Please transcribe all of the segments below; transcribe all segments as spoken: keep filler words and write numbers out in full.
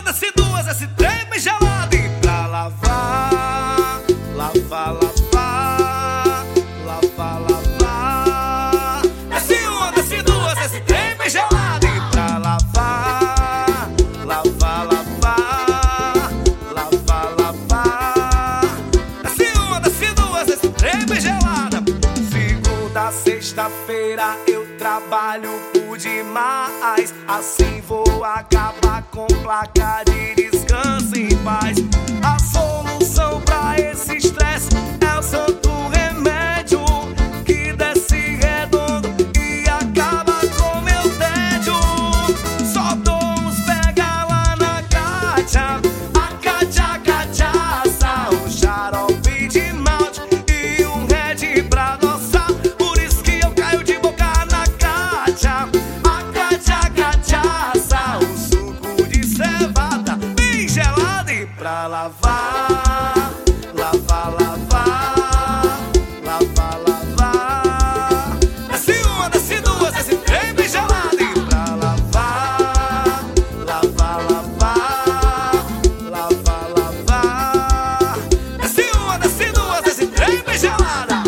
uma, desce duas, desce três, bem gelado. E pra lavar, lavar, lavar, lavar, lavar. Desce uma, desce duas, desce três, bem gelado. E pra lavar, lavar, lavar, lavar, lavar. Desce uma, desce duas, desce três, bem gelada. Segunda, sexta-feira eu trabalho por demais. Assim vou acabar com placa de descanso em paz. A solução pra esse estresse é o santo remédio que desce redondo e acaba com meu tédio. Só dou uns pega lá na cacha, a cacha, cachaça, um xarope de malte e um red pra adoçar. Por isso que eu caio de boca na cacha, a cacha, cachaça, um suco de cevada bem gelado. E pra lavar, lavar, lavar, lavar, lavar. Desce uma, desce duas, desce três, bem gelado. E pra lavar, lavar, lavar, lavar, lavar. Desce uma, desce duas, desce três, bem gelada.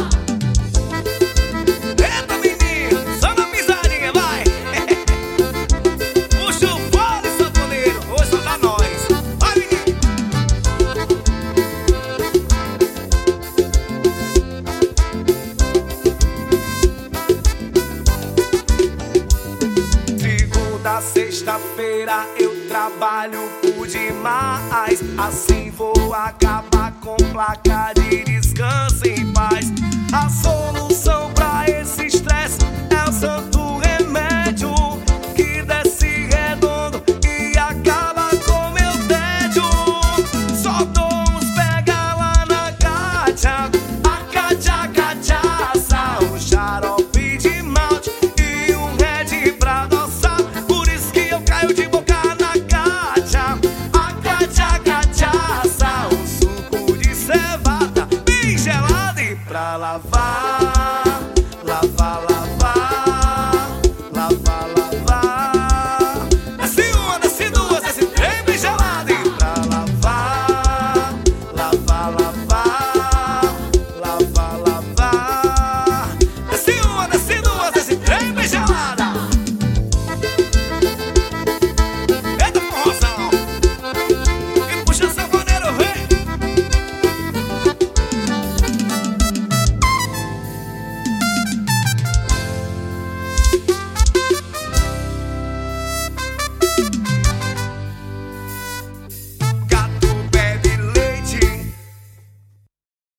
Eita, menino, só na pisadinha, vai. Puxa o fole, sanfoneiro, hoje só dá nós. Vai, menino. Segunda, sexta-feira eu trabalho por demais. Assim vou acabar com placa de descanso em paz. A solução pra esse estresse é o santo remédio que desce redondo e acaba com meu tédio. Só dou uns pega lá na cacha, a cacha, cachaça, um xarope de malte e um red pra adoçar. Por isso que eu caio de boca na cacha, a cacha, cachaça, um suco de cevada bem gelado. E pra lavar, lavar, lavar.